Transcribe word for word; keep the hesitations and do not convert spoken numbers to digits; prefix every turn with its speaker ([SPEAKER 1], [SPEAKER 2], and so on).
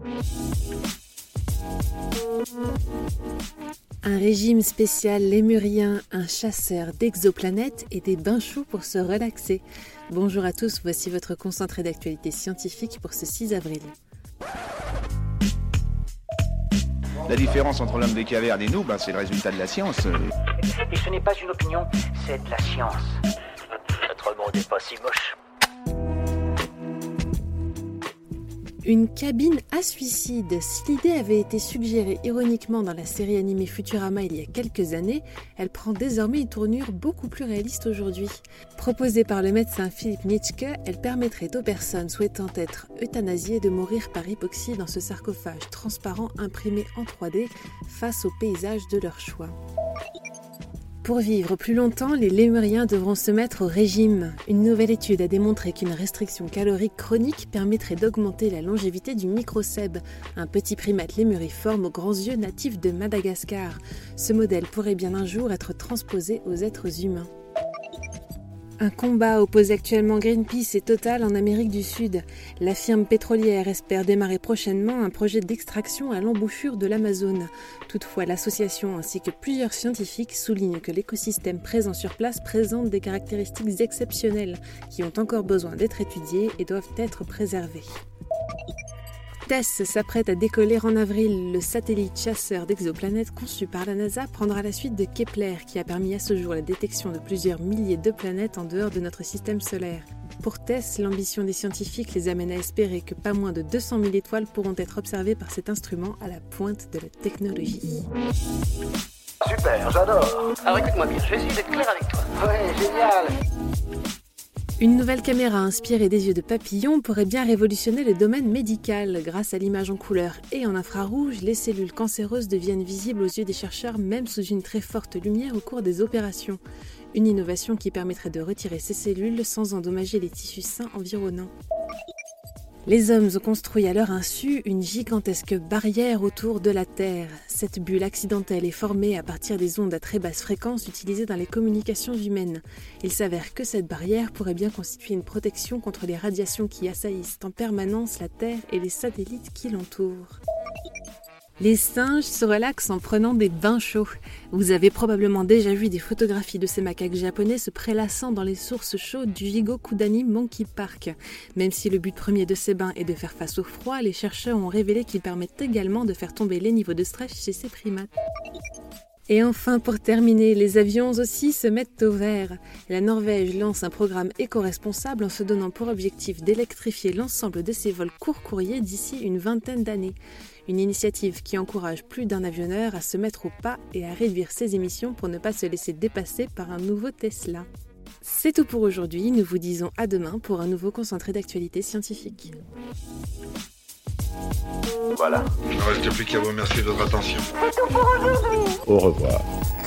[SPEAKER 1] Un régime spécial lémurien, un chasseur d'exoplanètes et des bains chauds pour se relaxer. Bonjour à tous, voici votre concentré d'actualité scientifique pour ce six avril.
[SPEAKER 2] La différence entre l'homme des cavernes et nous, ben, c'est le résultat de la science.
[SPEAKER 3] Et ce n'est pas une opinion, c'est de la science. Notre monde n'est pas si moche.
[SPEAKER 1] Une cabine à suicide. Si l'idée avait été suggérée ironiquement dans la série animée Futurama il y a quelques années, elle prend désormais une tournure beaucoup plus réaliste aujourd'hui. Proposée par le médecin Philipp Nitschke, elle permettrait aux personnes souhaitant être euthanasiées de mourir par hypoxie dans ce sarcophage transparent imprimé en trois D face au paysage de leur choix. Pour vivre plus longtemps, les lémuriens devront se mettre au régime. Une nouvelle étude a démontré qu'une restriction calorique chronique permettrait d'augmenter la longévité du microcèbe, un petit primate lémuriforme aux grands yeux natif de Madagascar. Ce modèle pourrait bien un jour être transposé aux êtres humains. Un combat oppose actuellement Greenpeace et Total en Amérique du Sud. La firme pétrolière espère démarrer prochainement un projet d'extraction à l'embouchure de l'Amazone. Toutefois, l'association ainsi que plusieurs scientifiques soulignent que l'écosystème présent sur place présente des caractéristiques exceptionnelles qui ont encore besoin d'être étudiées et doivent être préservées. TESS s'apprête à décoller en avril. Le satellite chasseur d'exoplanètes conçu par la NASA prendra la suite de Kepler, qui a permis à ce jour la détection de plusieurs milliers de planètes en dehors de notre système solaire. Pour TESS, l'ambition des scientifiques les amène à espérer que pas moins de deux cent mille étoiles pourront être observées par cet instrument à la pointe de la technologie.
[SPEAKER 3] Super, j'adore. Alors écoute-moi bien, je vais essayer d'être clair avec toi. Ouais, génial.
[SPEAKER 1] Une nouvelle caméra inspirée des yeux de papillons pourrait bien révolutionner le domaine médical. Grâce à l'image en couleur et en infrarouge, les cellules cancéreuses deviennent visibles aux yeux des chercheurs même sous une très forte lumière au cours des opérations. Une innovation qui permettrait de retirer ces cellules sans endommager les tissus sains environnants. Les hommes ont construit à leur insu une gigantesque barrière autour de la Terre. Cette bulle accidentelle est formée à partir des ondes à très basse fréquence utilisées dans les communications humaines. Il s'avère que cette barrière pourrait bien constituer une protection contre les radiations qui assaillissent en permanence la Terre et les satellites qui l'entourent. Les singes se relaxent en prenant des bains chauds. Vous avez probablement déjà vu des photographies de ces macaques japonais se prélassant dans les sources chaudes du Jigokudani Monkey Park. Même si le but premier de ces bains est de faire face au froid, les chercheurs ont révélé qu'ils permettent également de faire tomber les niveaux de stress chez ces primates. Et enfin, pour terminer, les avions aussi se mettent au vert. La Norvège lance un programme éco-responsable en se donnant pour objectif d'électrifier l'ensemble de ses vols courts-courriers d'ici une vingtaine d'années. Une initiative qui encourage plus d'un avionneur à se mettre au pas et à réduire ses émissions pour ne pas se laisser dépasser par un nouveau Tesla. C'est tout pour aujourd'hui, nous vous disons à demain pour un nouveau concentré d'actualité scientifique.
[SPEAKER 4] Voilà. Il ne reste plus qu'à vous remercier de votre attention.
[SPEAKER 5] Au revoir.